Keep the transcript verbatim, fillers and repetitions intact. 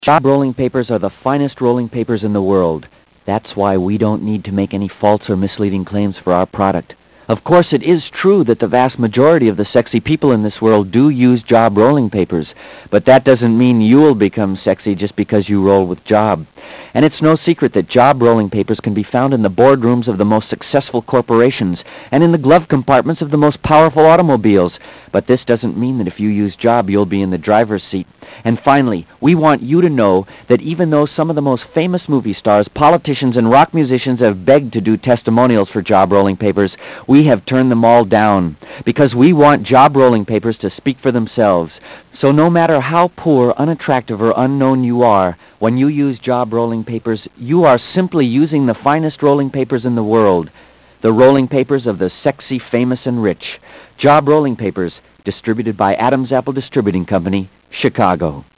Job rolling papers are the finest rolling papers in the world. That's why we don't need to make any false or misleading claims for our product. Of course, it is true that the vast majority of the sexy people in this world do use job rolling papers, but that doesn't mean you'll become sexy just because you roll with Job. And it's no secret that job rolling papers can be found in the boardrooms of the most successful corporations and in the glove compartments of the most powerful automobiles. But this doesn't mean that if you use Job, you'll be in the driver's seat. And finally, we want you to know that even though some of the most famous movie stars, politicians, and rock musicians have begged to do testimonials for job rolling papers, we have turned them all down because we want job rolling papers to speak for themselves. So no matter how poor, unattractive, or unknown you are, when you use job rolling papers, you are simply using the finest rolling papers in the world. The rolling papers of the sexy, famous, and rich. Job rolling papers, distributed by Adam's Apple Distributing Company, Chicago.